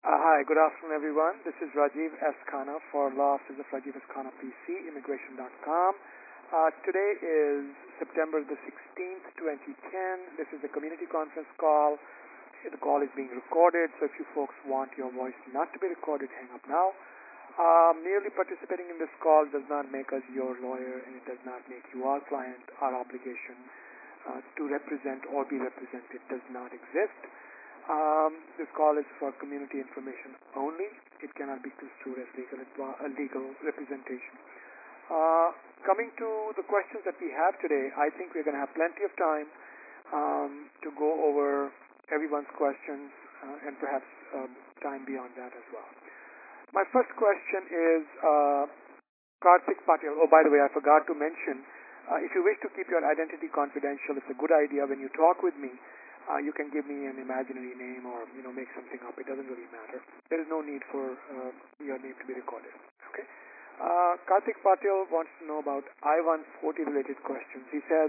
Hi, good afternoon, everyone. This is Rajiv S. Khanna for Law Offices of Rajiv S. Khanna PC, Immigration.com. Today is September the 16th, 2010. This is a community conference call. The call is being recorded, so if you folks want your voice not to be recorded, hang up now. Merely participating in this call does not make us your lawyer, and it does not make you our client. Our obligation to represent or be represented does not exist. This call is for community information only. It cannot be construed as legal representation. Coming to the questions that we have today, I think we're going to have plenty of time to go over everyone's questions and perhaps time beyond that as well. My first question is Karthik Patel. Oh, by the way, I forgot to mention, if you wish to keep your identity confidential, it's a good idea when you talk with me. You can give me an imaginary name or make something up. It doesn't really matter. There is no need for your name to be recorded. Okay. Karthik Patil wants to know about I-140 related questions. He says,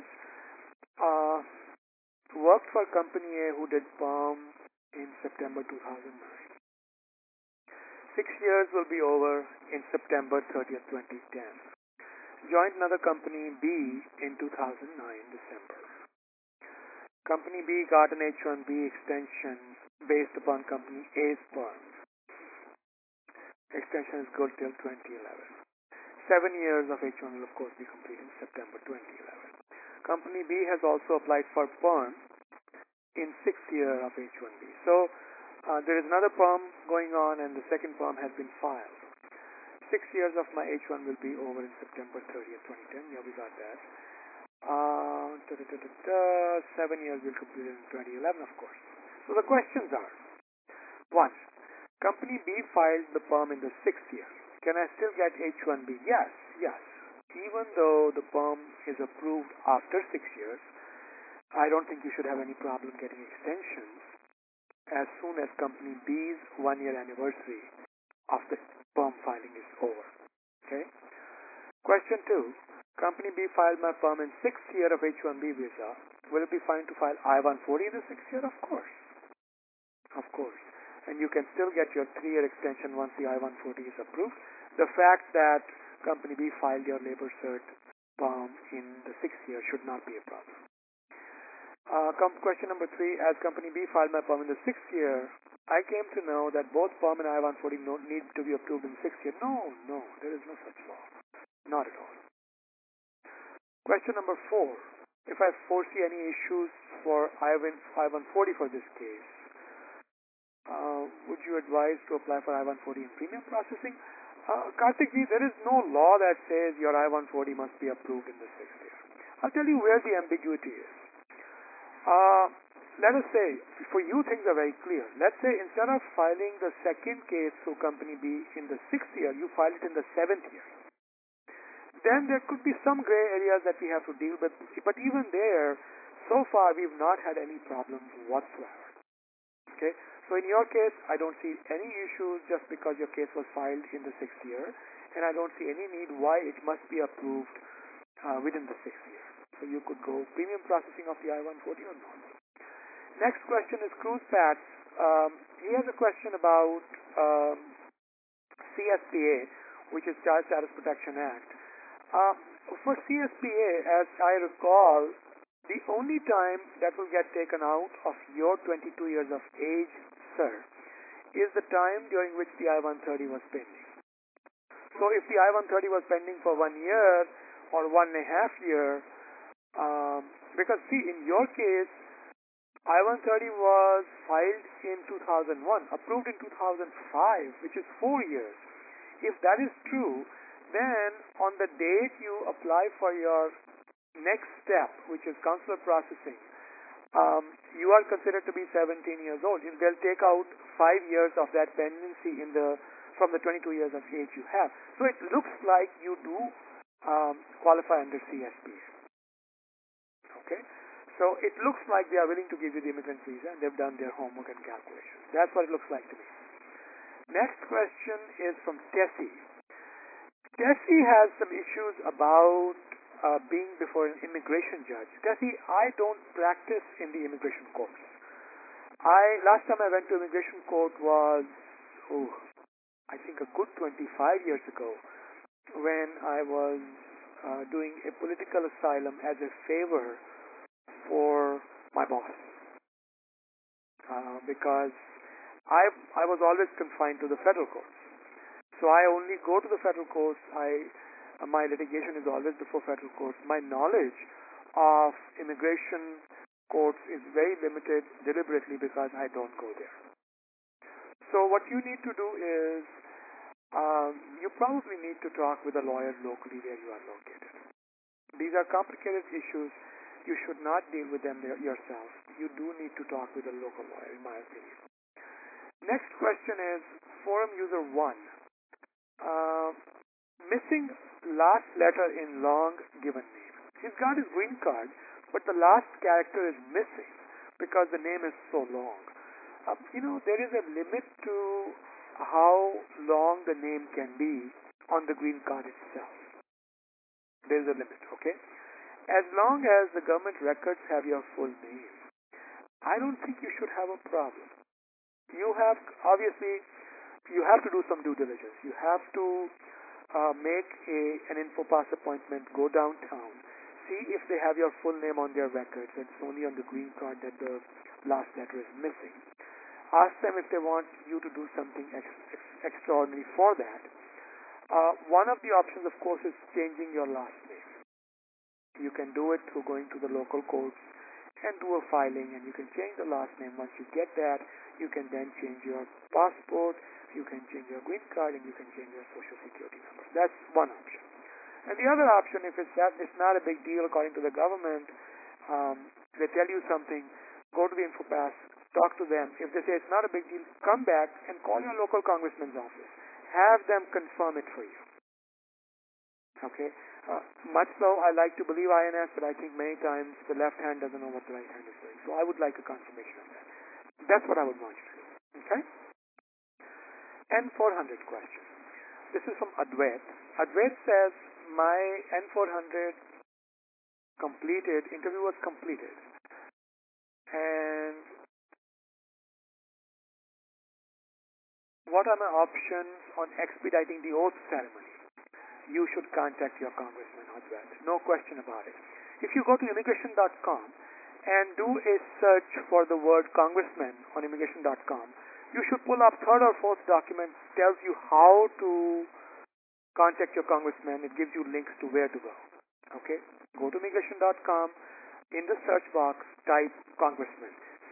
worked for company A who did perm in September 2009. 6 years will be over in September 30th, 2010. Joined another company B in 2009 December. Company B got an H-1B extension based upon Company A's perm. Extension is good till 2011. 7 years of H-1 will, of course, be complete in September 2011. Company B has also applied for perm in 6th year of H-1B. So there is another perm going on, and the second perm has been filed. 6 years of my H-1 will be over in September 30th, 2010. Yeah, we got that. 7 years will complete in 2011, of course. So the questions are: 1. Company B filed the perm in the 6th year. Can I still get H-1B? Yes. Even though the perm is approved after 6 years, I don't think you should have any problem getting extensions as soon as Company B's 1-year anniversary of the perm filing is over. Okay? Question 2. Company B filed my perm in 6th year of H-1B visa. Will it be fine to file I-140 in the 6th year? Of course. And you can still get your 3-year extension once the I-140 is approved. The fact that Company B filed your labor cert perm in the 6th year should not be a problem. Question number 3. As Company B filed my perm in the 6th year, I came to know that both perm and I-140 need to be approved in the 6th year. No, there is no such law. Not at all. Question number 4. If I foresee any issues for I-140 for this case, would you advise to apply for I-140 in premium processing? Karthik ji, there is no law that says your I-140 must be approved in the 6th year. I'll tell you where the ambiguity is. Let us say, for you things are very clear. Let's say instead of filing the second case through Company B in the 6th year, you file it in the 7th year. Then there could be some gray areas that we have to deal with. But even there, so far we've not had any problems whatsoever. Okay? So in your case, I don't see any issues just because your case was filed in the 6th year. And I don't see any need why it must be approved within the 6th year. So you could go premium processing of the I-140 or not. Next question is Cruz Pats. He has a question about CSPA, which is Child Status Protection Act. For CSPA, as I recall, the only time that will get taken out of your 22 years of age, sir, is the time during which the I-130 was pending. So if the I-130 was pending for 1 year or 1.5 years, because see, in your case, I-130 was filed in 2001, approved in 2005, which is 4 years. If that is true, then on the date you apply for your next step, which is consular processing, you are considered to be 17 years old. They'll take out 5 years of that pendency from the 22 years of age you have. So it looks like you do qualify under CSPA. Okay? So it looks like they are willing to give you the immigrant visa, and they've done their homework and calculations. That's what it looks like to me. Next question is from Tessie. Tessie has some issues about being before an immigration judge. Tessie, I don't practice in the immigration courts. Last time I went to immigration court was oh, I think a good 25 years ago, when I was doing a political asylum as a favor for my boss, because I was always confined to the federal courts. So I only go to the federal courts. My litigation is always before federal courts. My knowledge of immigration courts is very limited deliberately because I don't go there. So what you need to do is you probably need to talk with a lawyer locally where you are located. These are complicated issues. You should not deal with them yourself. You do need to talk with a local lawyer, in my opinion. Next question is forum user 1. Missing last letter in long given name. He's got his green card, but the last character is missing because the name is so long. There is a limit to how long the name can be on the green card itself. There is a limit, okay? As long as the government records have your full name, I don't think you should have a problem. Obviously, you have to do some due diligence. You have to make an InfoPass appointment, go downtown, see if they have your full name on their records. It's only on the green card that the last letter is missing. Ask them if they want you to do something extraordinary for that. One of the options, of course, is changing your last name. You can do it through going to the local courts and do a filing, and you can change the last name. Once you get that, you can then change your passport, you can change your green card, and you can change your social security number. That's one option. And the other option, if it's not a big deal according to the government, they tell you something, go to the InfoPass, talk to them. If they say it's not a big deal, come back and call your local congressman's office. Have them confirm it for you. Okay? Much so, I like to believe INS, but I think many times the left hand doesn't know what the right hand is doing. So I would like a confirmation of that. That's what I would want you to do. Okay? N400 question. This is from Advait. Advait says, my N400 interview was completed. And what are my options on expediting the oath ceremony? You should contact your congressman, Advait. No question about it. If you go to immigration.com and do a search for the word congressman on immigration.com, you should pull up third or fourth document tells you how to contact your congressman. It gives you links to where to go. Okay? Go to immigration.com. In the search box, type congressman.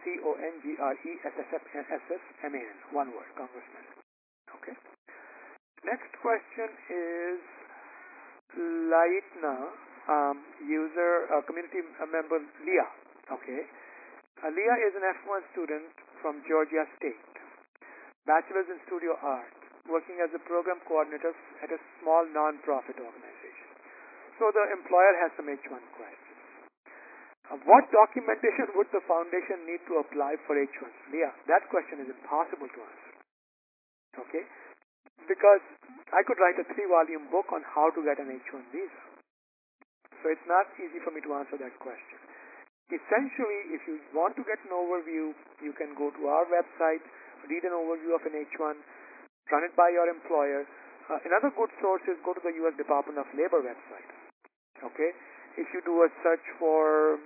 CONGRESSSMAN. One word, congressman. Okay? Next question is Laitna, community member Leah. Okay? Leah is an F1 student from Georgia State. Bachelor's in Studio Art, working as a program coordinator at a small non-profit organization. So the employer has some H1 questions. What documentation would the foundation need to apply for H1? Leah, that question is impossible to answer. Okay? Because I could write a 3-volume book on how to get an H1 visa. So it's not easy for me to answer that question. Essentially, if you want to get an overview, you can go to our website, read an overview of an H1, run it by your employer. Another good source is go to the U.S. Department of Labor website. Okay? If you do a search for,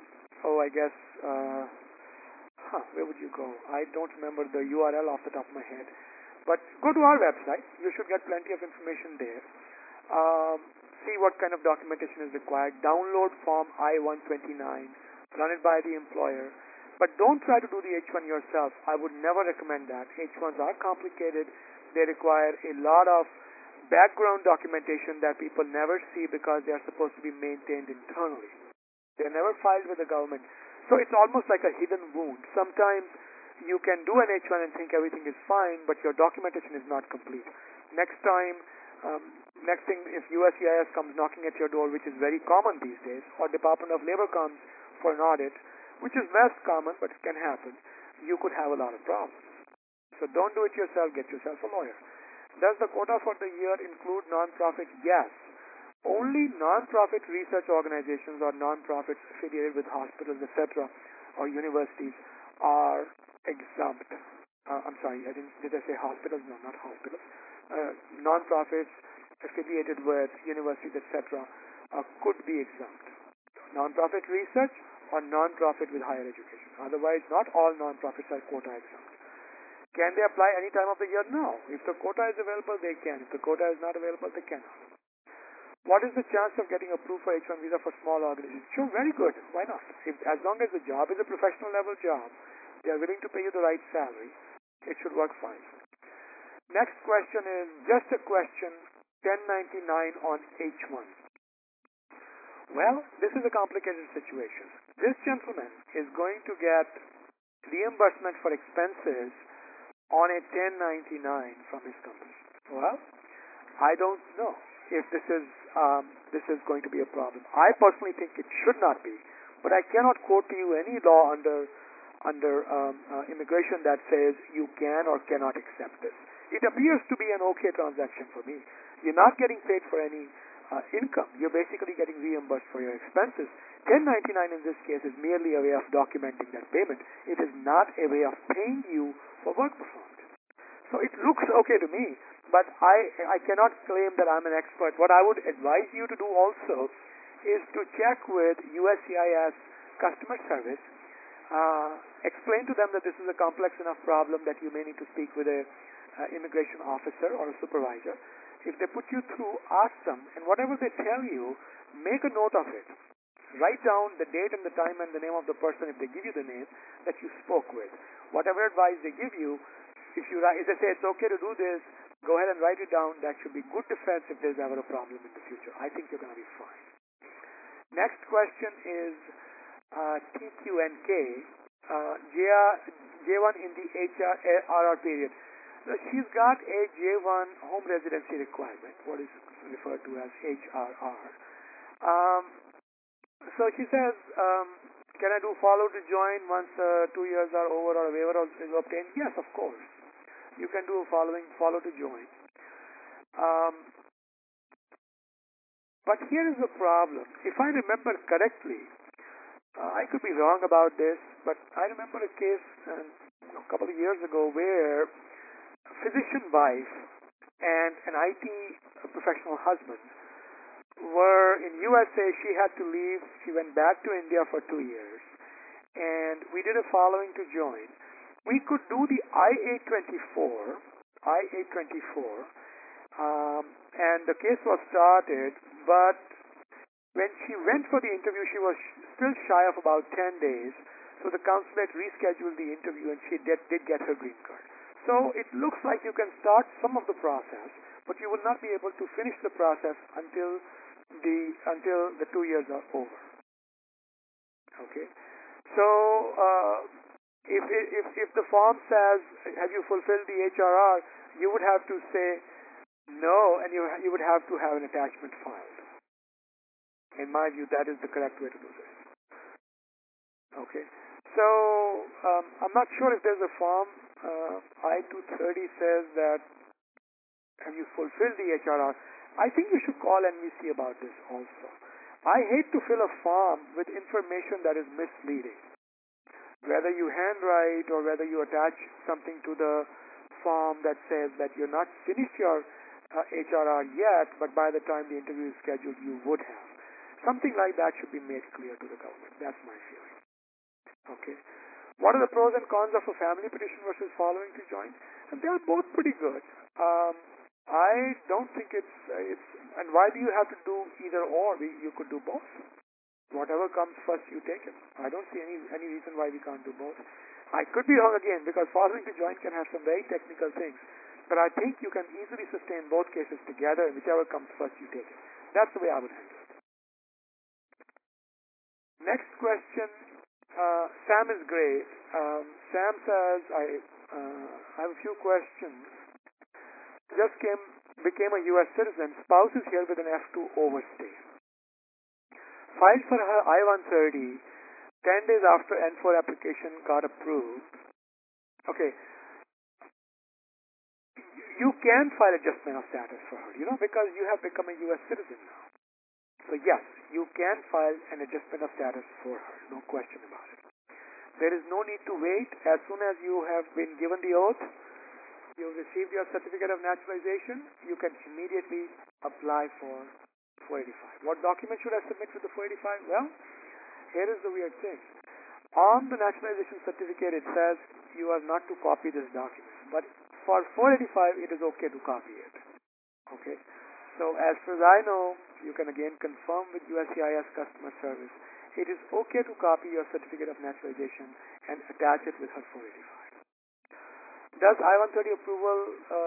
where would you go? I don't remember the URL off the top of my head. But go to our website. You should get plenty of information there. See what kind of documentation is required. Download Form I-129. Run it by the employer. But don't try to do the H1 yourself. I would never recommend that. H1s are complicated. They require a lot of background documentation that people never see because they are supposed to be maintained internally. They're never filed with the government. So it's almost like a hidden wound. Sometimes you can do an H1 and think everything is fine, but your documentation is not complete. Next thing, if USCIS comes knocking at your door, which is very common these days, or Department of Labor comes for an audit, which is less common, but it can happen, you could have a lot of problems. So don't do it yourself, get yourself a lawyer. Does the quota for the year include non-profit? Yes. Only non-profit research organizations or non-profits affiliated with hospitals, etc., or universities are exempt. I'm sorry, did I say hospitals? No, not hospitals. Non-profits affiliated with universities, etc., could be exempt. Non-profit research or non-profit with higher education. Otherwise, not all non-profits are quota exempt. Can they apply any time of the year? No. If the quota is available, they can. If the quota is not available, they cannot. What is the chance of getting approved for H-1 visa for small organizations? Sure, very good. Why not? As long as the job is a professional level job, they are willing to pay you the right salary, it should work fine. Next question is just a question, 1099 on H-1. Well, this is a complicated situation. This gentleman is going to get reimbursement for expenses on a 1099 from his company. Well, I don't know if this is going to be a problem. I personally think it should not be, but I cannot quote to you any law under immigration that says you can or cannot accept this. It appears to be an okay transaction for me. You're not getting paid for any income. You're basically getting reimbursed for your expenses. 1099 in this case is merely a way of documenting that payment. It is not a way of paying you for work performed. So it looks okay to me, but I cannot claim that I'm an expert. What I would advise you to do also is to check with USCIS customer service. Explain to them that this is a complex enough problem that you may need to speak with a immigration officer or a supervisor. If they put you through, ask them, and whatever they tell you, make a note of it. Write down the date and the time and the name of the person, if they give you the name, that you spoke with. Whatever advice they give you, if they say it's okay to do this, go ahead and write it down. That should be good defense if there's ever a problem in the future. I think you're going to be fine. Next question is TQNK, J1 in the HRR period. She's got a J1 home residency requirement, what is referred to as HRR. So she says, can I do follow to join once 2 years are over or a waiver is obtained? Yes, of course. You can do follow to join. But here is the problem. If I remember correctly, I could be wrong about this, but I remember a case a couple of years ago where a physician wife and an IT professional husband were in USA. She had to leave. She went back to India for 2 years, and we did a following to join. We could do the I-824, and the case was started, but when she went for the interview, she was still shy of about 10 days, so the consulate rescheduled the interview, and she did get her green card. So it looks like you can start some of the process, but you will not be able to finish the process until the 2 years are over. Okay, so if the form says, have you fulfilled the HRR, you would have to say no, and you would have to have an attachment filed. In my view, that is the correct way to do this. Okay, so I'm not sure if there's a form. I-230 says that, have you fulfilled the HRR? I think you should call NVC about this also. I hate to fill a form with information that is misleading. Whether you handwrite or whether you attach something to the form that says that you're not finished your HRR yet, but by the time the interview is scheduled, you would have. Something like that should be made clear to the government. That's my feeling. Okay. What are the pros and cons of a family petition versus following to join? And they are both pretty good. I don't think it's. And why do you have to do either or? You could do both. Whatever comes first, you take it. I don't see any reason why we can't do both. I could be wrong again, because following to join can have some very technical things. But I think you can easily sustain both cases together, and whichever comes first, you take it. That's the way I would handle it. Next question. Sam is great. Sam says, I have a few questions. Just became a U.S. citizen. Spouse is here with an F2 overstay. Filed for her I-130. 10 days after N4 application got approved. Okay. You can file adjustment of status for her, because you have become a U.S. citizen now. So yes, you can file an adjustment of status for her. No question about it. There is no need to wait. As soon as you have been given the oath, you have received your certificate of naturalization, you can immediately apply for 485. What document should I submit with the 485? Well, here is the weird thing. On the naturalization certificate, it says you are not to copy this document. But for 485, it is okay to copy it. Okay? So as far as I know, you can again confirm with USCIS customer service. It is okay to copy your certificate of naturalization and attach it with her 485. Does I-130 approval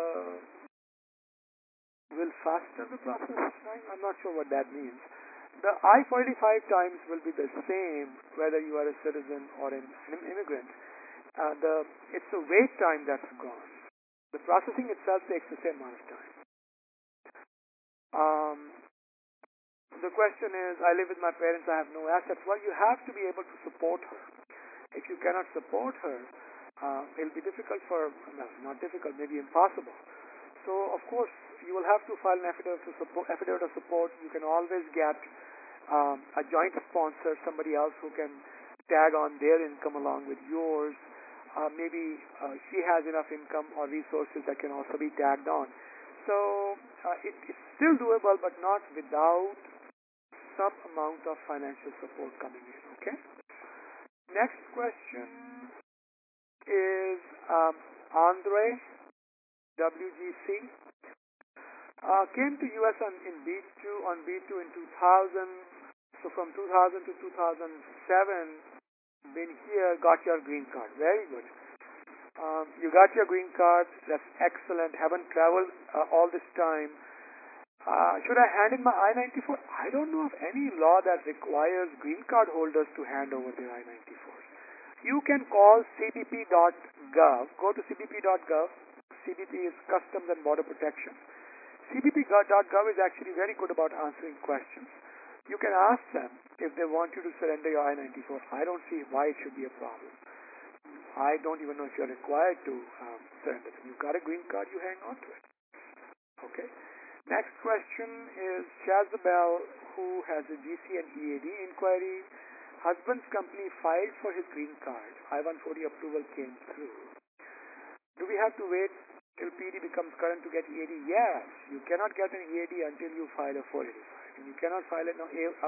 will fasten the process time? I'm not sure what that means. The I-485 times will be the same whether you are a citizen or an immigrant. It's the wait time that's gone. The processing itself takes the same amount of time. The question is, I live with my parents, I have no assets. Well, you have to be able to support her. If you cannot support her, it'll be difficult for, no, not difficult, maybe impossible. So, of course, you will have to file an affidavit of support. You can always get a joint sponsor, somebody else who can tag on their income along with yours. Maybe she has enough income or resources that can also be tagged on. So it's still doable, but not without some amount of financial support coming in. Okay. Next question is Andre WGC came to US in B2 in 2000. So from 2000 to 2007, been here, got your green card. Very good. You got your green card. That's excellent. Haven't traveled all this time. Should I hand in my I-94? I don't know of any law that requires green card holders to hand over their I-94s. You can call cbp.gov. Go to cbp.gov. CBP is Customs and Border Protection. cbp.gov is actually very good about answering questions. You can ask them if they want you to surrender your I-94. I don't see why it should be a problem. I don't even know if you're required to surrender them. You've got a green card, you hang on to it. Okay. Next question is Shazabel, who has a GC and EAD inquiry. Husband's company filed for his green card. I-140 approval came through. Do we have to wait till PD becomes current to get EAD? Yes. You cannot get an EAD until you file a 485. And you cannot file an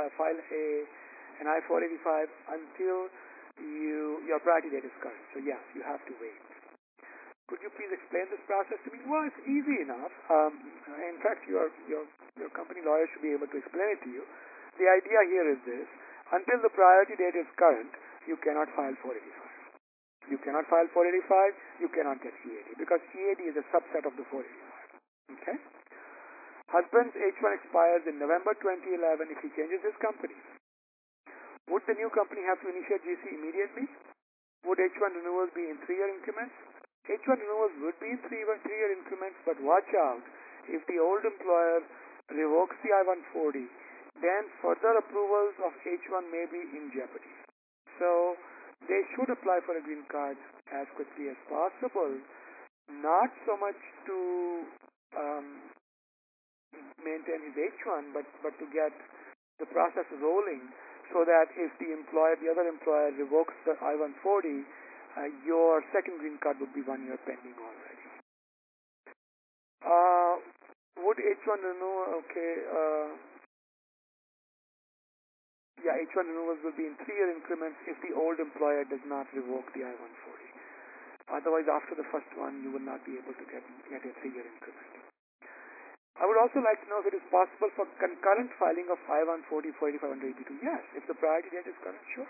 I-485 until your priority date is current. So yes, you have to wait. Could you please explain this process to me? Well, it's easy enough. In fact, your company lawyer should be able to explain it to you. The idea here is this: until the priority date is current, you cannot file 485. You cannot file 485. You cannot get EAD because EAD is a subset of the 485. Okay. Husband's H1 expires in November 2011 if he changes his company. Would the new company have to initiate GC immediately? Would H1 renewals be in 3-year increments? H1 renewals would be in 3-year increments, but watch out. If the old employer revokes the I-140, then further approvals of H1 may be in jeopardy. So they should apply for a green card as quickly as possible, not so much to maintain his H1, but to get the process rolling, so that if the other employer revokes the I-140, your second green card would be 1 year pending already. Would H1 renew? Okay. H1 renewals will be in 3-year increments if the old employer does not revoke the I-140. Otherwise, after the first one, you will not be able to get a 3-year increment. I would also like to know if it is possible for concurrent filing of I-140, 485 under 82. Yes, if the priority date is current, sure.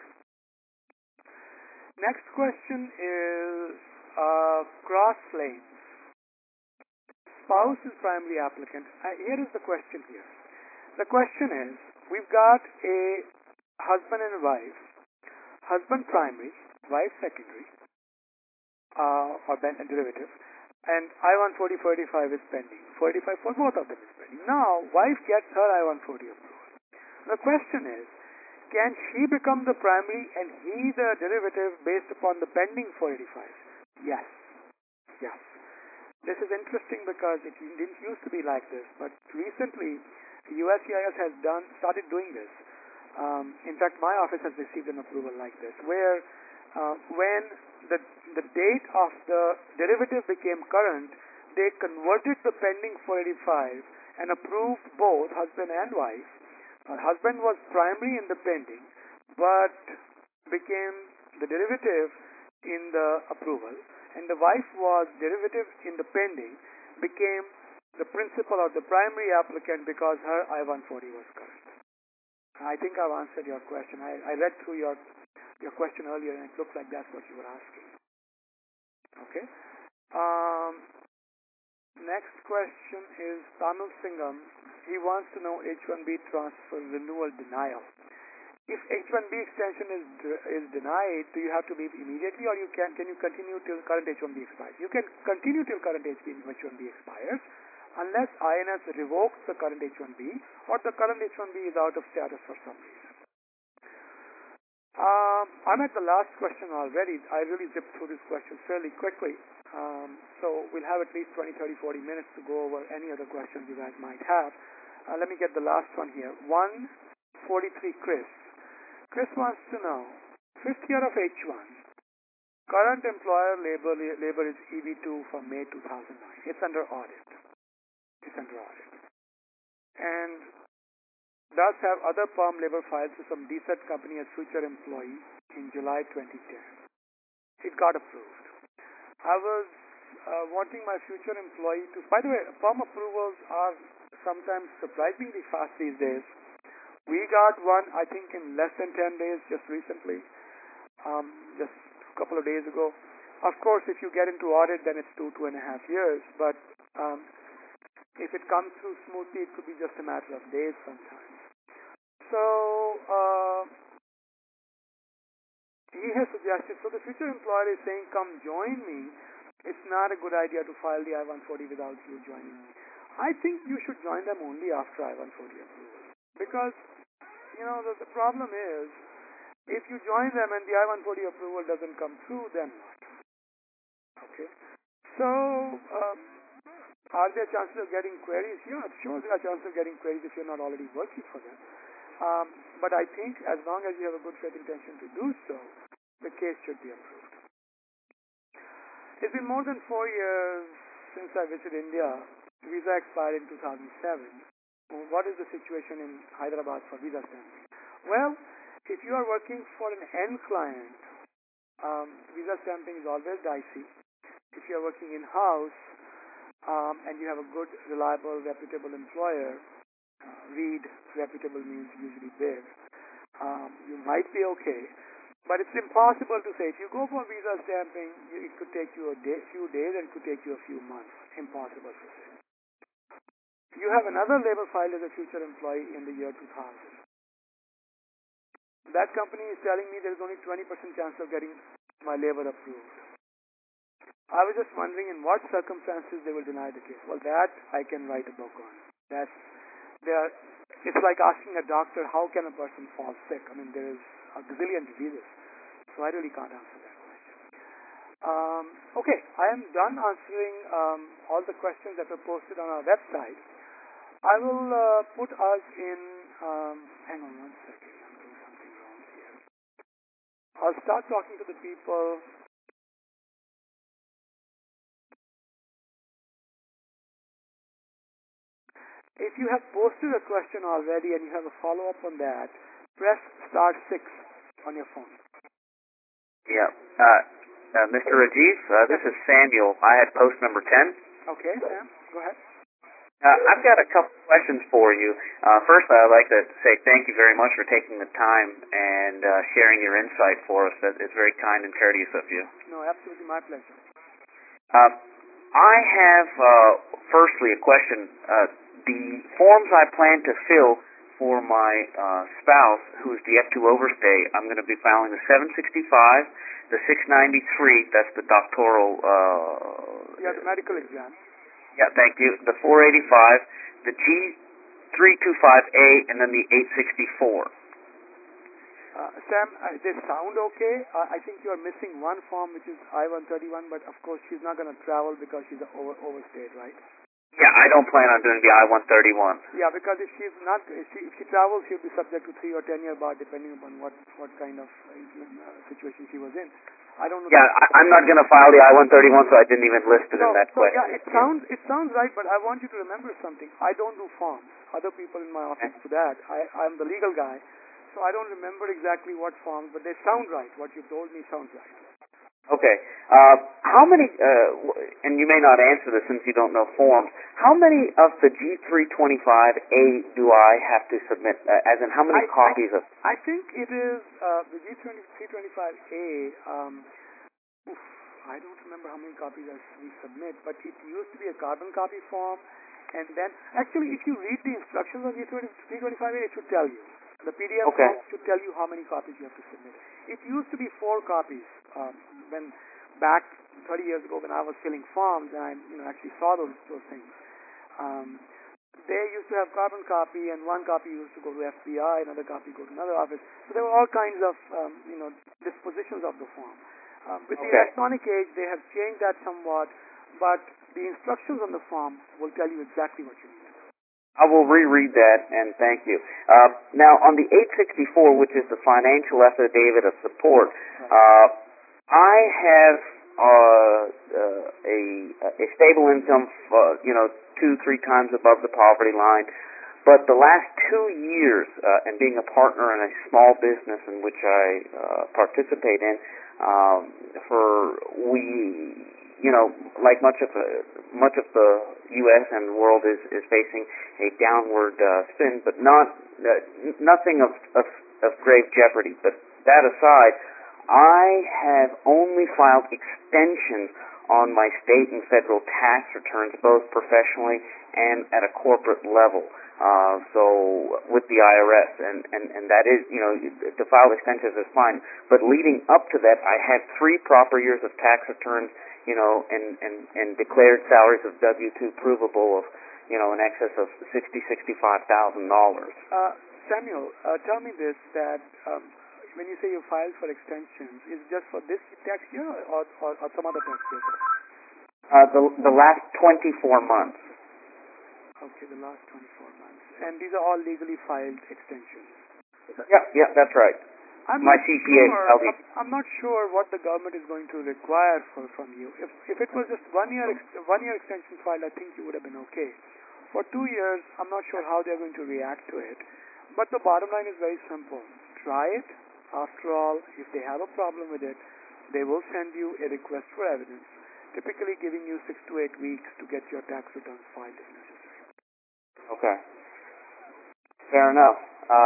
Next question is cross lanes. Spouse is primary applicant. Here is the question here. The question is, we've got a husband and a wife. Husband primary, wife secondary, or a derivative. And I-140, 485 is pending. 485 for both of them is pending. Now, wife gets her I-140 approval. The question is, can she become the primary and he the derivative based upon the pending 485? Yes. Yes. This is interesting because it didn't used to be like this, but recently USCIS has started doing this. In fact, my office has received an approval like this, where When the date of the derivative became current, they converted the pending 485 and approved both husband and wife. Husband was primary in the pending, but became the derivative in the approval, and the wife was derivative in the pending, became the principal or the primary applicant because her I-140 was current. I think I've answered your question. I read through your question earlier, and it looked like that's what you were asking. Okay. Next question is Tamil Singham. He wants to know H-1B transfer renewal denial. If H-1B extension is denied, do you have to leave immediately, or can you continue till current H-1B expires? You can continue till current H-1B expires, unless INS revokes the current H-1B or the current H-1B is out of status for some reason. I'm at the last question already. I really zipped through this question fairly quickly. So we'll have at least 20, 30, 40 minutes to go over any other questions you guys might have. Let me get the last one here. 143 Chris. Chris wants to know, 5th year of H1, current employer labor is EB2 from May 2009. It's under audit. And does have other perm labor files to some decent company as future employee in July 2010. It got approved. I was wanting my future employee to, by the way, perm approvals are sometimes surprisingly fast these days. We got one, I think, in less than 10 days just recently, just a couple of days ago. Of course, if you get into audit, then it's 2.5 years, but if it comes through smoothly, it could be just a matter of days sometimes. So, he has suggested, so the future employer is saying, come join me. It's not a good idea to file the I-140 without you joining me. I think you should join them only after I-140 approval. Because, the problem is, if you join them and the I-140 approval doesn't come through, then what? Okay. So, are there chances of getting queries? Yeah, sure there are chances of getting queries if you're not already working for them. But I think as long as you have a good faith intention to do so, the case should be approved. It's been more than 4 years since I visited India. Visa expired in 2007. What is the situation in Hyderabad for visa stamping? Well, if you are working for an end client, visa stamping is always dicey. If you are working in-house and you have a good, reliable, reputable employer, read reputable means usually big, you might be okay. But it's impossible to say. If you go for visa stamping, it could take you a few days and it could take you a few months. Impossible to say. You have another labor file as a future employee in the year 2000. That company is telling me there is only 20% chance of getting my labor approved. I was just wondering in what circumstances they will deny the case. Well, that I can write a book on. It's like asking a doctor, how can a person fall sick? I mean, there is a gazillion diseases. So I really can't answer that question. Okay, I am done answering all the questions that were posted on our website. I will put us in, hang on one second, I'm doing something wrong here. I'll start talking to the people. If you have posted a question already and you have a follow-up on that, press star 6 on your phone. Yeah. Mr. Rajiv, this is Samuel. I had post number 10. Okay, Sam, go ahead. I've got a couple questions for you. First, I'd like to say thank you very much for taking the time and sharing your insight for us. It's very kind and courteous of you. No, absolutely my pleasure. I have, firstly, a question. The forms I plan to fill for my spouse, who's the F2 overstay, I'm going to be filing the 765, the 693, that's the doctoral... Yeah, the medical exam. Yeah, thank you. The 485, the G325A, and then the 864. Sam, they sound okay. I think you are missing one form, which is I-131, but of course she's not going to travel because she's overstayed, right? Yeah, I don't plan on doing the I-131. Yeah, because if she travels, she'll be subject to 3 or 10-year bar, depending upon what kind of situation she was in. I don't know. Yeah, I'm not going to file the I-131, so I didn't even list it in that question. Yeah, it sounds right, but I want you to remember something. I don't do forms. Other people in my office do that. I'm the legal guy, so I don't remember exactly what forms, but they sound right. What you told me sounds right. Okay. How many, and you may not answer this since you don't know forms, how many of the G325A do I have to submit, as in how many copies of? I think it is the G325A. I don't remember how many copies we submit, but it used to be a carbon copy form, and then, actually, if you read the instructions on G325A, it should tell you. The PDF form should tell you how many copies you have to submit. It used to be 4 copies when back 30 years ago when I was filling forms and I actually saw those things. They used to have carbon copy, and 1 copy used to go to FBI, another copy go to another office. So there were all kinds of dispositions of the form. With the electronic age, they have changed that somewhat, but the instructions on the form will tell you exactly what you need. I will reread that, and thank you. Now, on the 864, which is the financial affidavit of support, I have a stable income, 2-3 times above the poverty line. But the last 2 years, and being a partner in a small business in which I participate in, like much of the U.S. and the world is facing a downward spin, but nothing of grave jeopardy. But that aside, I have only filed extensions on my state and federal tax returns, both professionally and at a corporate level. So with the IRS, and that is, to file extensions is fine. But leading up to that, I had 3 proper years of tax returns, and declared salaries of W-2 provable of, in excess of $65,000. Samuel, tell me this, that when you say you filed for extensions, is it just for this tax year or some other tax year? The last 24 months. Okay, the last 24 months. And these are all legally filed extensions? Yeah, that's right. My CPA. I'm not sure what the government is going to require from you. If it was just 1 year extension file, I think you would have been okay. For 2 years, I'm not sure how they're going to react to it. But the bottom line is very simple. Try it. After all, if they have a problem with it, they will send you a request for evidence, typically giving you 6 to 8 weeks to get your tax returns filed if necessary. Okay. Fair enough.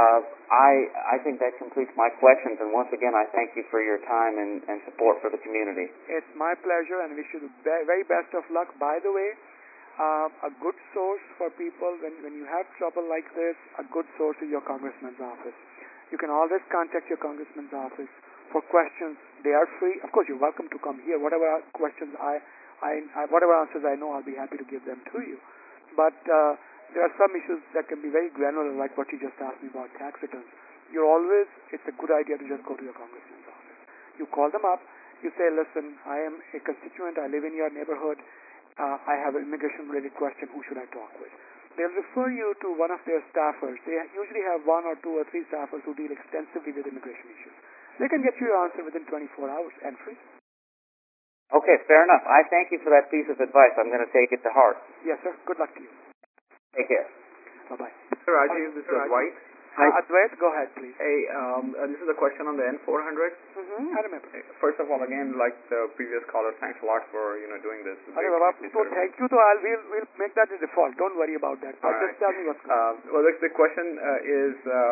I think that completes my questions, and once again, I thank you for your time and support for the community. It's my pleasure, and wish you the very best of luck. By the way, a good source for people when you have trouble like this, a good source is your congressman's office. You can always contact your congressman's office for questions. They are free. Of course, you're welcome to come here. Whatever questions whatever answers I know, I'll be happy to give them to you. But there are some issues that can be very granular, like what you just asked me about tax returns. It's a good idea to just go to your congressman's office. You call them up. You say, listen, I am a constituent. I live in your neighborhood. I have an immigration-related question. Who should I talk with? They'll refer you to one of their staffers. They usually have 1 or 2 or 3 staffers who deal extensively with immigration issues. They can get you your answer within 24 hours and free. Okay, fair enough. I thank you for that piece of advice. I'm going to take it to heart. Yes, sir. Good luck to you. Take care. Bye-bye. Rajiv, this is Dwight. Advait, go ahead, please. Hey, this is a question on the N400. I remember. First of all, again, like the previous caller, thanks a lot for doing this. Okay, Baba, so thank you. We'll make that the default. Don't worry about that. Just tell me what's going on. Well, the question is,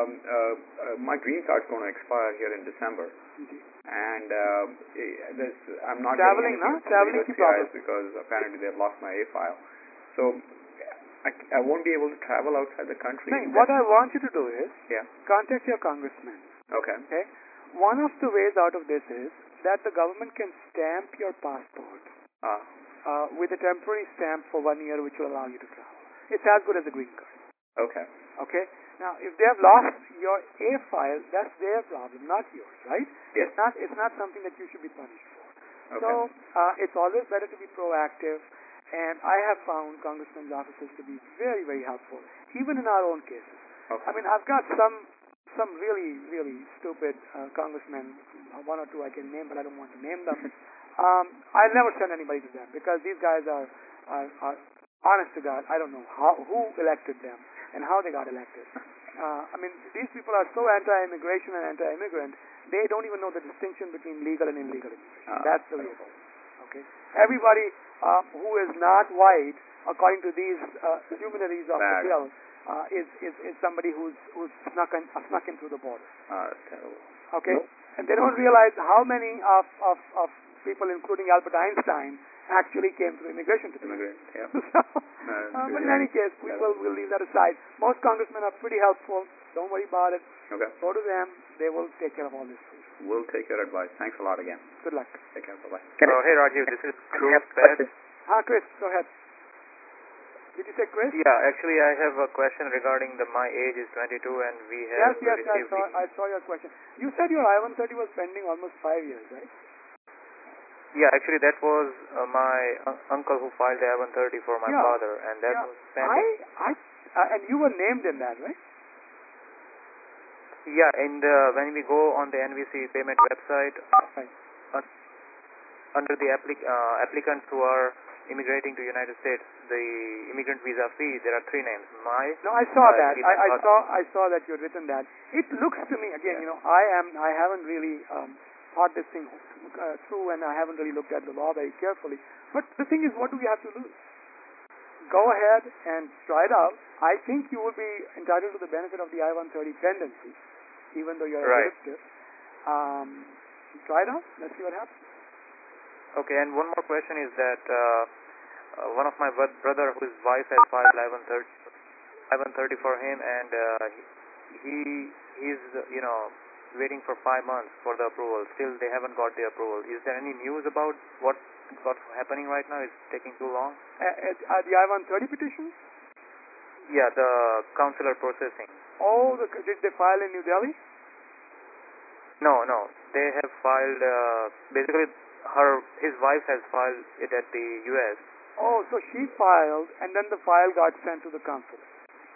my green card's going to expire here in December. And I'm not traveling, traveling problem because apparently they've lost my A file. So I won't be able to travel outside the country. No, what I want you to do is contact your congressman. Okay. One of the ways out of this is that the government can stamp your passport with a temporary stamp for 1 year, which will allow you to travel. It's as good as a green card. Okay. Now, if they have lost your A file, that's their problem, not yours, right? Yes. It's not something that you should be punished for. Okay. So it's always better to be proactive. And I have found congressmen's offices to be very, very helpful, even in our own cases. Okay. I mean, I've got some really, really stupid congressmen, one or two I can name, but I don't want to name them. I never send anybody to them because these guys are honest to God, I don't know who elected them and how they got elected. I mean, these people are so anti-immigration and anti-immigrant, they don't even know the distinction between legal and illegal immigration. That's the real problem. Okay? Everybody who is not white, according to these luminaries of the bill, is somebody who's snuck in through the border. Terrible. Okay? And they don't realize how many of people, including Albert Einstein, actually came through immigration to the Immigrant, yeah. but in any case, we'll leave that aside. Most congressmen are pretty helpful. Don't worry about it. Okay. Go to them. They will take care of all this for you. We'll take your advice. Thanks a lot again. Good luck. Take care. Bye-bye. Hey, Rajiv, this is Chris Beth. Chris, go ahead. Did you say Chris? Yeah, actually, I have a question regarding my age is 22 and we have Yes, received... I saw your question. You said your I-130 was pending almost 5 years, right? Yeah, actually, that was my uncle who filed the I-130 for my father, and that was pending. And you were named in that, right? Yeah, and when we go on the NVC payment website, under the applicants who are immigrating to United States, the immigrant visa fee, there are 3 names. No, I saw that. I saw that you had written that. It looks to me, again, I haven't really thought this thing through, and I haven't really looked at the law very carefully. But the thing is, what do we have to lose? Go ahead and try it out. I think you will be entitled to the benefit of the I-130 pendency, even though you're a relative. Try it out. Let's see what happens. Okay, and one more question is that one of my brother, whose wife has filed I-130 for him, and he's waiting for 5 months for the approval. Still, they haven't got the approval. Is there any news about what's happening right now? Is it taking too long? The I-130 petition? Yeah, the consular processing. Oh, did they file in New Delhi? No. They have filed, basically, his wife has filed it at the U.S. Oh, so she filed, and then the file got sent to the consulate.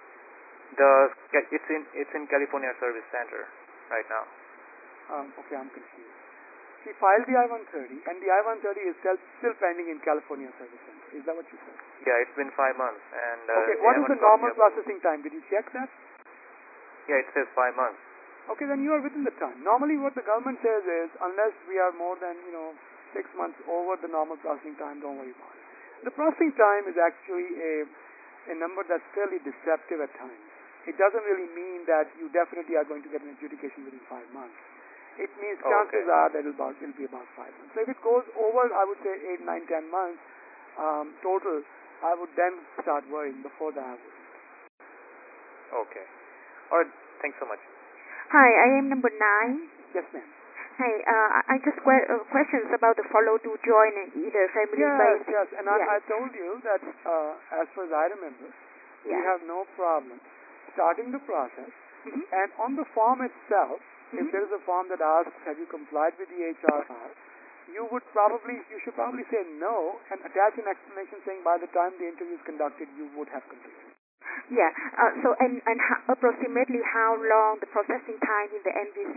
It's in California Service Center right now. Okay, I'm confused. She filed the I-130, and the I-130 is still pending in California Service Center. Is that what you said? Yeah, it's been 5 months. And okay, what is the normal processing time? Did you check that? Yeah, it says 5 months. Okay, then you are within the time. Normally what the government says is, unless we are more than, 6 months over the normal processing time, don't worry about it. The processing time is actually a number that's fairly deceptive at times. It doesn't really mean that you definitely are going to get an adjudication within 5 months. It means chances are that it'll be about 5 months. So if it goes over, I would say 8, 9, 10 months total, I would then start worrying. Before that, I wouldn't. Okay. All right. Thanks so much. Hi, I am number 9. Yes, ma'am. Hi, I just questions about the follow to join either family based. Yes, and I told you that as far as I remember, we have no problem starting the process, and on the form itself, if there is a form that asks, have you complied with the HRR, you should probably say no and attach an explanation saying by the time the interview is conducted, you would have completed. Yeah. So approximately how long the processing time in the NVC?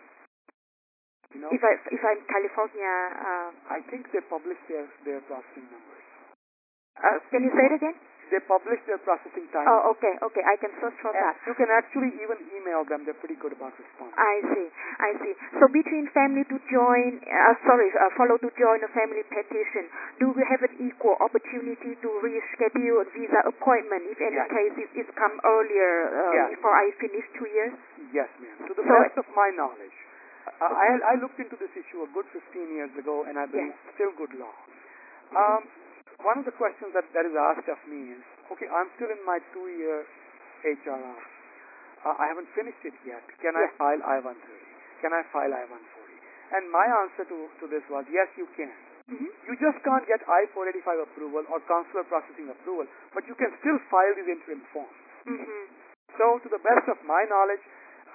If I'm California. I think they publish their processing numbers. Can you say it again? They publish their processing time. Oh, okay. I can search for that. You can actually even email them. They're pretty good about responding. I see. So between follow to join a family petition, do we have an equal opportunity to reschedule a visa appointment if any cases come earlier before I finish 2 years? Yes, ma'am. To the best of my knowledge, I looked into this issue a good 15 years ago, and I believe it's still good law. One of the questions that is asked of me is, okay, I'm still in my 2-year HRR. I haven't finished it yet. Can I file I-130? Can I file I-140? And my answer to this was, yes, you can. You just can't get I-485 approval or consular processing approval, but you can still file these interim forms. So to the best of my knowledge,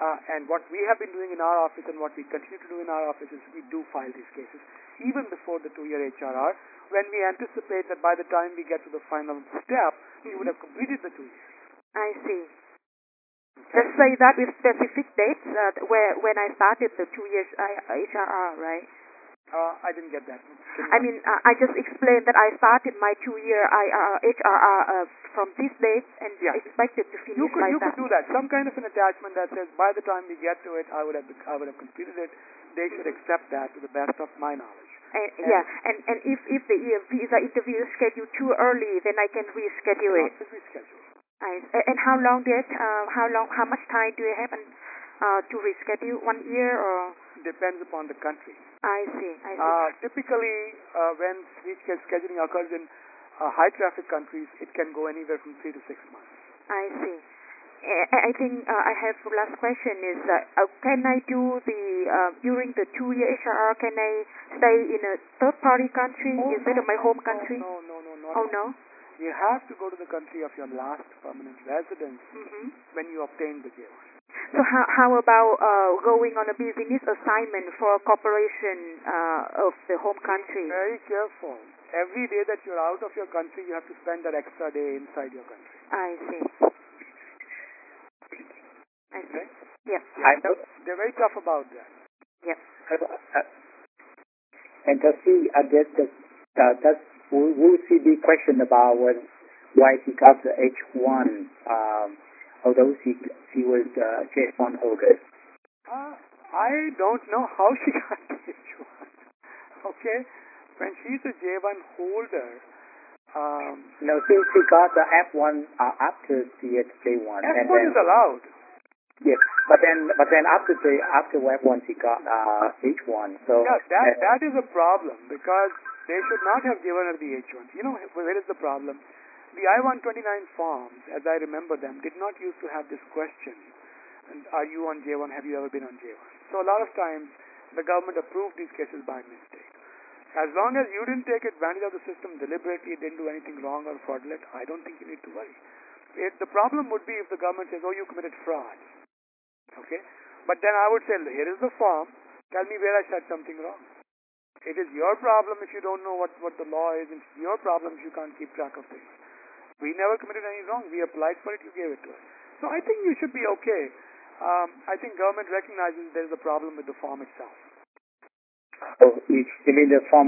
And what we have been doing in our office and what we continue to do in our office is we do file these cases even before the 2-year HRR, when we anticipate that by the time we get to the final step, we would have completed the 2 years. I see. Let's say that with specific dates when I started the 2 years HRR, right? I didn't get that. I just explained that I started my 2-year HRR from this date and expected to finish you could do that. Some kind of an attachment that says by the time we get to it, I would have completed it. They should accept that to the best of my knowledge. And if the visa interview is scheduled too early, then I can reschedule it. And how long how much time do you have to reschedule? 1 year or? Depends upon the country. I see. Typically, when scheduling occurs in high traffic countries, it can go anywhere from 3 to 6 months. I see. I think I have last question is can I do the during the 2-year HRR, can I stay in a third party country instead of my home country? No. Oh no? You have to go to the country of your last permanent residence when you obtain the J1. So how about going on a business assignment for a corporation of the home country? Very careful. Every day that you're out of your country, you have to spend that extra day inside your country. I see. Okay? Yeah. They're very tough about that. Yeah. And does will she be questioned about why she got the H1? Although she was J1 holder. I don't know how she got the H1. Okay? When she's a J1 holder... no, she got the F1 after the J1. F1 is allowed. Yes, but then after F1 she got H1. So yeah, that is a problem because they should not have given her the H1. You know where is the problem? The I-129 forms, as I remember them, did not used to have this question. And are you on J1? Have you ever been on J1? So a lot of times, the government approved these cases by mistake. As long as you didn't take advantage of the system deliberately, didn't do anything wrong or fraudulent, I don't think you need to worry. The problem would be if the government says, oh, you committed fraud. Okay? But then I would say, here is the form. Tell me where I said something wrong. It is your problem if you don't know what the law is. It's your problem if you can't keep track of things. We never committed any wrong. We applied for it. You gave it to us. So I think you should be okay. I think government recognizes there is a problem with the form itself. Oh, you mean the form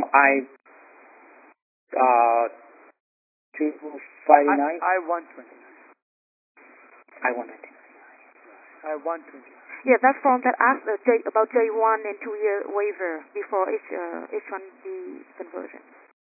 I-259? I-129. I-129. I-129. Yeah, that form that asks about J1 and 2-year waiver before H1B conversion.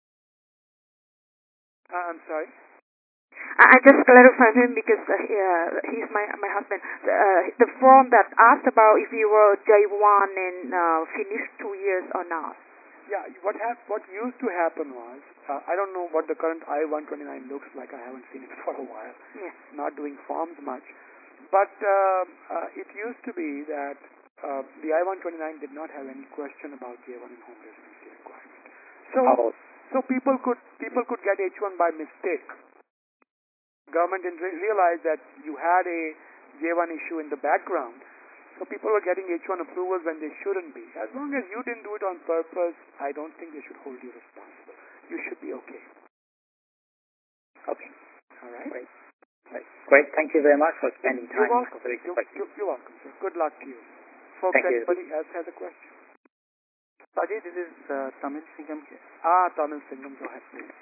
I'm sorry? I just clarified him because he's my husband. The form that asked about if you were J1 and finished 2 years or not. Yeah, what used to happen was, I don't know what the current I-129 looks like. I haven't seen it for a while. Yeah. Not doing forms much. But it used to be that the I-129 did not have any question about J1 and home residency requirement. So people could get H1 by mistake. Government didn't realize that you had a J1 issue in the background. So people were getting H1 approvals when they shouldn't be. As long as you didn't do it on purpose, I don't think they should hold you responsible. You should be okay. Okay. All right? Great. Thank you very much for spending time. You're welcome. You're welcome, sir. Good luck to you. Folks, Thank you. anybody else has a question? Ajay, this is Tamil Singham here. Tamil Singham, go ahead, please.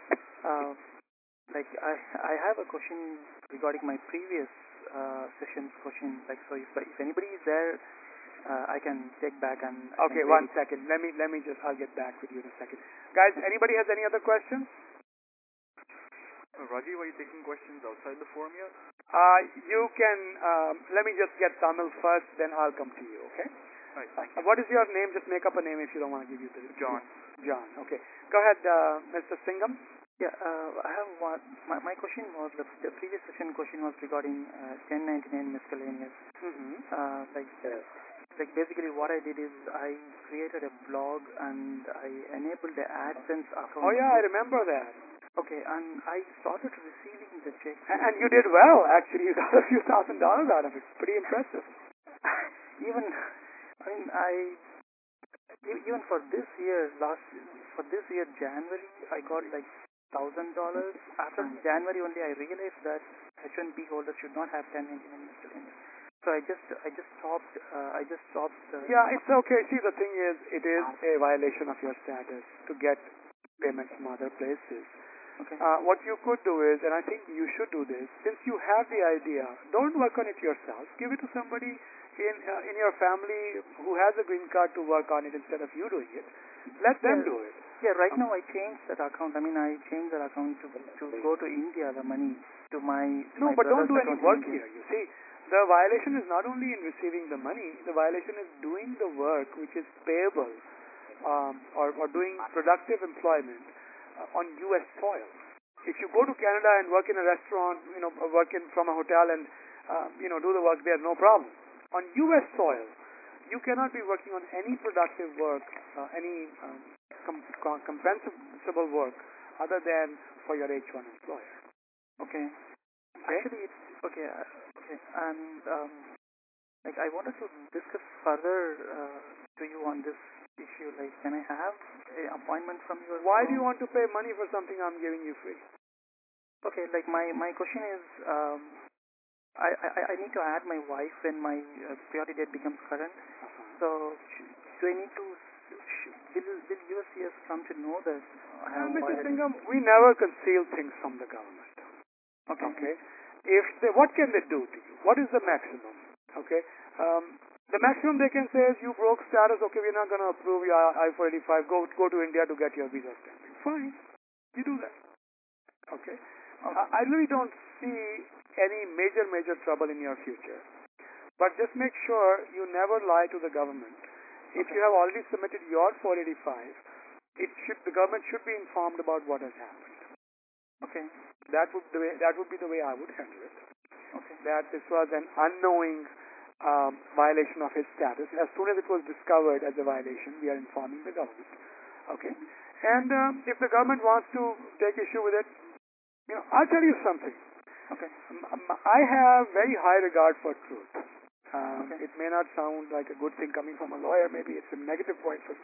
I have a question regarding my previous session's question. So if anybody is there, I can take back and. Okay, 1 second. Let me I'll get back with you in a second. Guys, anybody has any other questions? Rajiv, are you taking questions outside the forum yet? You can. Let me just get Tamil first, then I'll come to you. Okay. Right. What is your name? Just make up a name if you don't want to give you the. John. John. Okay. Go ahead, Mr. Singham. Yeah, I have one. My question was the previous session question was regarding 1099 miscellaneous. Basically what I did is I created a blog and I enabled the AdSense account. Oh yeah, I remember that. Okay, and I started receiving the checks. And you did well, actually. You got a few $1,000s out of it. Pretty impressive. even even for this year, January, I got like $1,000. After January only, I realized that H1B holders should not have 1099 miscellaneous. So I just stopped. Yeah, it's okay. See, the thing is, it is a violation of your status to get payments from other places. Okay. What you could do is, and I think you should do this, since you have the idea, don't work on it yourself. Give it to somebody in your family who has a green card to work on it instead of you doing it. Let them do it. Yeah, right now I changed that account. I changed that account to go to India, the money to my No, my but don't do brother's any account work in India. here. You see, the violation is not only in receiving the money, the violation is doing the work which is payable or doing productive employment on U.S. soil. If you go to Canada and work in a restaurant, work from a hotel and, do the work there, no problem. On U.S. soil, you cannot be working on any productive work, any compensable work other than for your H1 employer. Okay. Actually, it's okay. Okay, and I wanted to discuss further to you on this issue. Like, can I have an appointment from your? Why do you want to pay money for something I'm giving you free? Okay, like my question is, I need to add my wife when my priority date becomes current. So do I need to? Will USCIS come to know that? Mr. Singham, we never conceal things from the government. Okay. What can they do to you? What is the maximum? Okay. The maximum they can say is you broke status. Okay, we're not going to approve your I-485. Go to India to get your visa stamping. Fine, you do that. Okay. I really don't see any major trouble in your future. But just make sure you never lie to the government. If you have already submitted your 485, the government should be informed about what has happened. Okay. That would be the way I would handle it. Okay. That this was an unknowing violation of his status. As soon as it was discovered as a violation, we are informing the government. Okay. And if the government wants to take issue with it, I'll tell you something. Okay. I have very high regard for truth. Okay. It may not sound like a good thing coming from a lawyer. Maybe it's a negative point for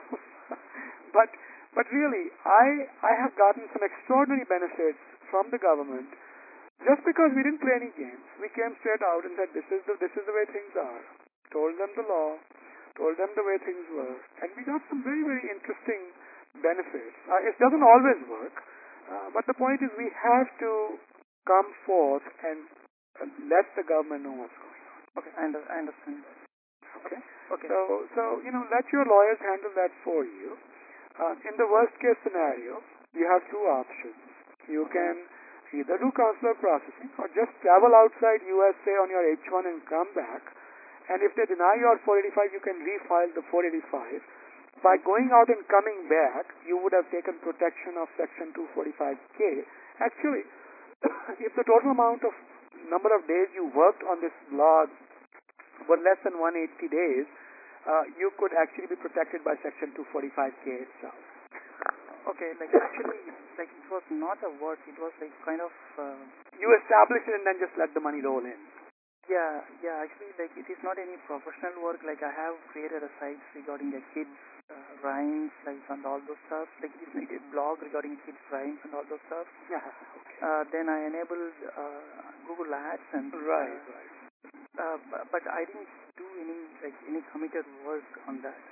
but really, I have gotten some extraordinary benefits from the government just because we didn't play any games. We came straight out and said, this is the way things are. Told them the law, told them the way things were, and we got some very, very interesting benefits. It doesn't always work, but the point is we have to come forth and let the government know what's going on. Okay, I understand. Okay. Okay. So let your lawyers handle that for you. In the worst case scenario, you have two options. You can either do consular processing or just travel outside USA on your H1 and come back. And if they deny your 485, you can refile the 485. By going out and coming back, you would have taken protection of Section 245K. Actually, if the total number of days you worked on this law were less than 180 days, you could actually be protected by Section 245K itself. Okay, actually, it was not a work. It was kind of... You establish it and then just let the money roll in. Yeah, actually, it is not any professional work. I have created a site regarding the kids' rhymes, and all those stuff. It's a blog regarding kids' rhymes and all those stuff. Yeah, okay. Then I enabled Google Ads and... Right. But I didn't do any committed work on that.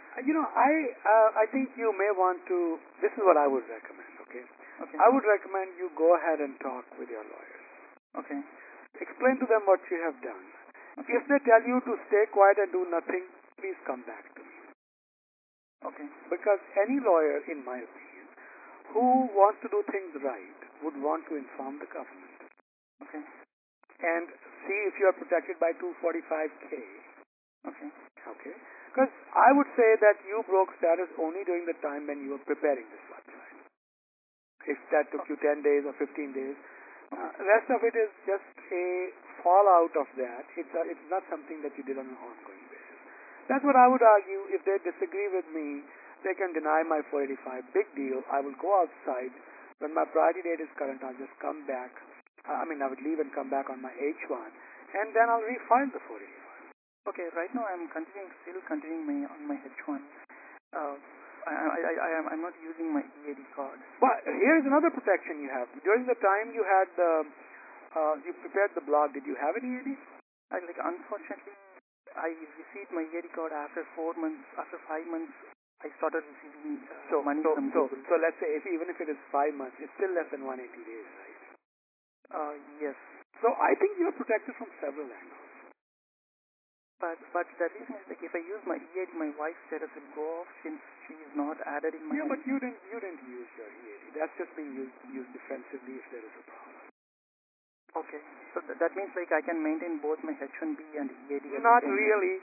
I think you may want to. This is what I would recommend. Okay. I would recommend you go ahead and talk with your lawyers. Okay. Explain to them what you have done. Okay. If they tell you to stay quiet and do nothing, please come back to me. Okay. Because any lawyer, in my opinion, who wants to do things right would want to inform the government. Okay. And see if you are protected by 245K. Okay. Okay. Because I would say that you broke status only during the time when you were preparing this website. If that took you 10 days or 15 days, rest of it is just a fallout of that. It's not something that you did on an ongoing basis. That's what I would argue. If they disagree with me, they can deny my 485. Big deal. I will go outside. When my priority date is current, I'll just come back. I would leave and come back on my H1, and then I'll refile the 485. Okay, right now I'm still continuing my H1. I'm not using my EAD card. But here's another protection you have. During the time you had you prepared the blog, did you have an EAD? Unfortunately, I received my EAD card after 4 months. After 5 months, I started receiving money from Google. So let's say even if it is 5 months, it's still less than 180 days, right? Yes. So I think you're protected from several angles. But the reason is if I use my EAD, my wife's status will go off since she is not added in my. Yeah, but you didn't use your EAD. That's just being used defensively if there is a problem. Okay, so that means I can maintain both my H1B and EAD. Not really.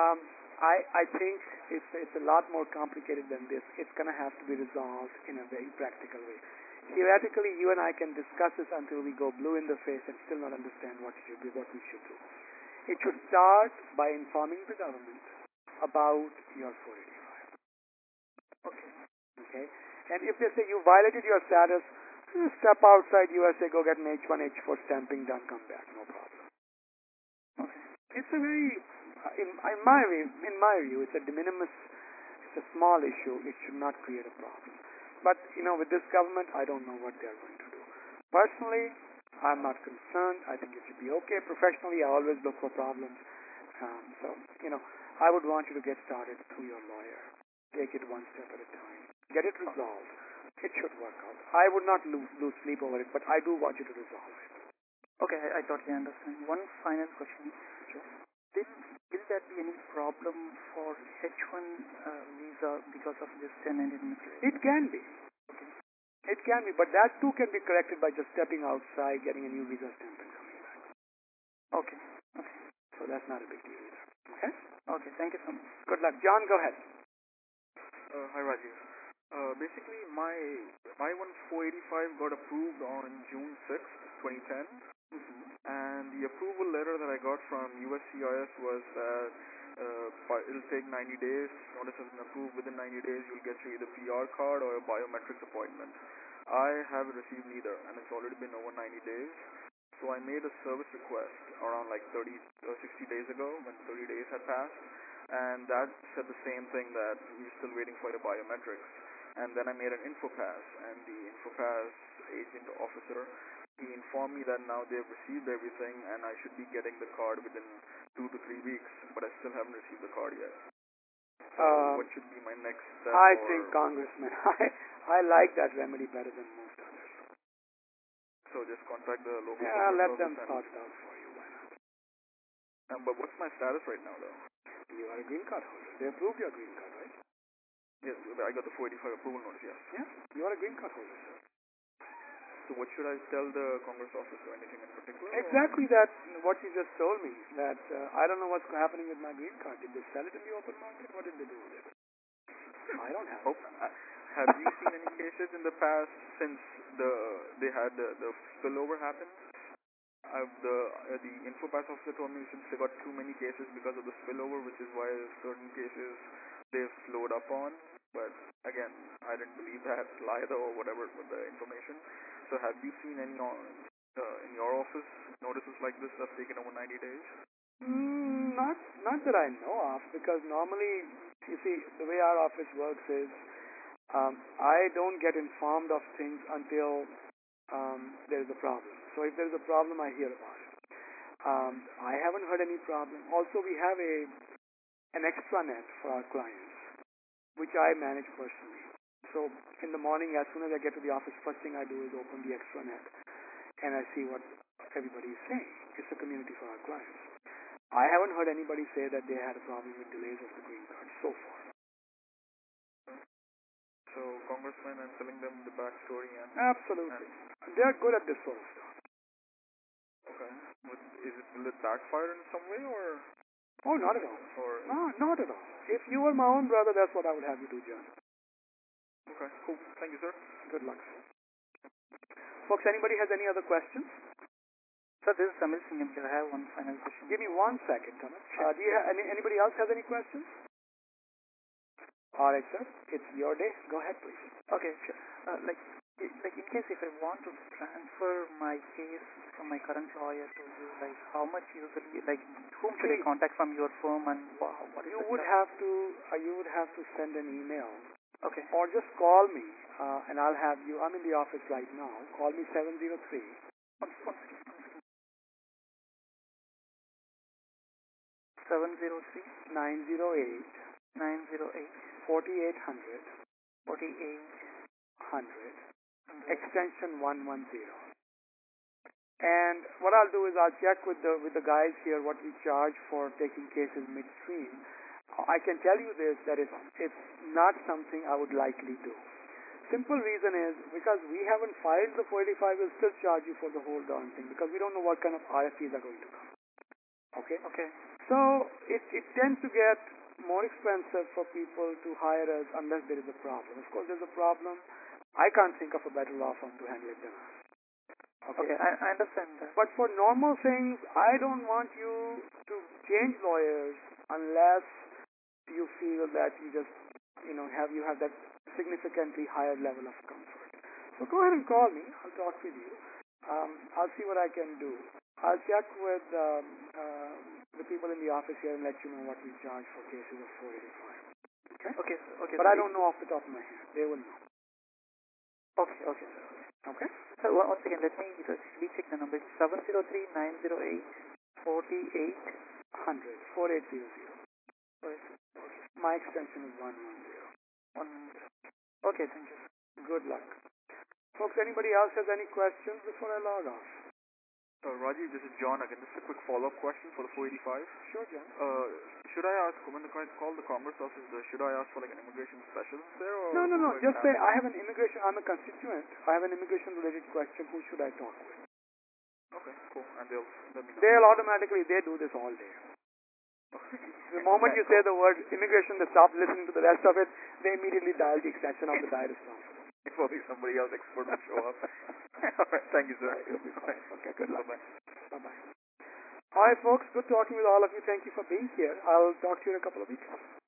I think it's a lot more complicated than this. It's going to have to be resolved in a very practical way. Theoretically, you and I can discuss this until we go blue in the face and still not understand what we should do. It should start by informing the government about your 485. Okay. And if they say you violated your status, step outside USA, go get an H1, H4 stamping done, come back, no problem. Okay. It's a very, in my view, it's a de minimis, it's a small issue. It should not create a problem. But with this government, I don't know what they're going to do. Personally, I'm not concerned. I think it should be okay. Professionally, I always look for problems. So, I would want you to get started through your lawyer. Take it one step at a time. Get it resolved. It should work out. I would not lose sleep over it, but I do want you to resolve it. Okay, I totally understand. One final question. Sure. Will there be any problem for H1 visa because of this 1099? It can be. It can be, but that too can be corrected by just stepping outside, getting a new visa stamp and coming back. Okay. So that's not a big deal either. Okay? Okay, thank you so much. Good luck. John, go ahead. Hi, Rajiv. Basically, my 485 got approved on June 6th, 2010. And the approval letter that I got from USCIS was that it'll take 90 days. Notice has been approved within 90 days. You'll get your either PR card or a biometrics appointment. I haven't received neither, and it's already been over 90 days. So I made a service request around 30 or 60 days ago when 30 days had passed, and that said the same thing, that we're still waiting for the biometrics. And then I made an InfoPass, and the InfoPass agent officer, he informed me that now they've received everything and I should be getting the card within 2 to 3 weeks, but I still haven't received the card yet. So what should be my next step? I think, Congressman, I like that remedy better than most others. So just contact the local. Yeah, let them sort it out for you. Why not? But what's my status right now, though? You are a green card holder. They approved your green card, right? Yes, I got the 485 approval notice, yes. Yeah, you are a green card holder, sir. So what should I tell the Congress office, or anything in particular? Exactly that, what you just told me, that I don't know what's happening with my green card. Did they sell it in the open market? What did they do with it? I don't have it. Have you seen any cases in the past since they had the spillover happen? The InfoPass officer told me since they got too many cases because of the spillover, which is why certain cases they've slowed up on. But again, I didn't believe that lie though, or whatever with the information. So have you seen any in your office notices like this that's taken over 90 days? Not that I know of, because normally, you see, the way our office works is I don't get informed of things until there's a problem. So if there's a problem, I hear about it. I haven't heard any problem. Also, we have an extranet for our clients, which I manage personally. So in the morning, as soon as I get to the office, first thing I do is open the extranet and I see what everybody is saying. It's a community for our clients. I haven't heard anybody say that they had a problem with delays of the green card so far. So Congressman, I'm telling them the backstory and... Absolutely. They're good at this sort of stuff. Okay. Will it backfire in some way, or...? Oh, not at all. Or... No, not at all. If you were my own brother, that's what I would have you do, John. Okay, cool. Thank you, sir. Good luck, sir. Folks, anybody has any other questions? Sir, this is Samil Singh here. I have one final question. Give me 1 second, Thomas. Do you have anybody else has any questions? All right, sir. It's your day. Go ahead, please. Okay, sure. like in case if I want to transfer my case from my current lawyer to you, like how much usually, like whom should I contact from your firm and what is You the would have to send an email Okay. or just call me, and I'll have you. I'm in the office right now. Call me 703 One second. 703 908 908 4800 48 extension 110. And what I'll do is I'll check with the guys here what we charge for taking cases midstream. I can tell you this, that it's not something I would likely do. Simple reason is because we haven't filed the 485, we'll still charge you for the whole darn thing because we don't know what kind of RFPs are going to come. Okay? Okay. So it tends to get more expensive for people to hire us unless there is a problem. Of course, there's a problem. I can't think of a better law firm to handle it than us. Okay, I understand that. But for normal things, I don't want you to change lawyers unless you feel that you just, you have that significantly higher level of comfort. So go ahead and call me. I'll talk with you. I'll see what I can do. I'll check with the people in the office here and let you know what we charge for cases of 485. Okay? Okay. But I don't know off the top of my head. They will know. Okay, sir. Okay? So once again, let me recheck the number. It's 703-908-4800. 4800. My extension is 110. Okay, thank you. Good luck. Folks, anybody else has any questions before I log off? Rajiv, this is John again. Just a quick follow-up question for the 485. Sure, John. Should I ask, when I call the Commerce office, should I ask for like an immigration specialist there? Or No. Just say, I have an immigration, I'm a constituent. I have an immigration-related question. Who should I talk with? Okay, cool. And they'll let me know. They'll automatically, they do this all day. The moment you say the word immigration, they stop listening to the rest of it. They immediately dial the extension of the guy responsible. If only somebody else expert will show up. All right, thank you, sir. You'll be fine. Okay, good luck. Bye-bye. Bye-bye. All right, folks, good talking with all of you. Thank you for being here. I'll talk to you in a couple of weeks.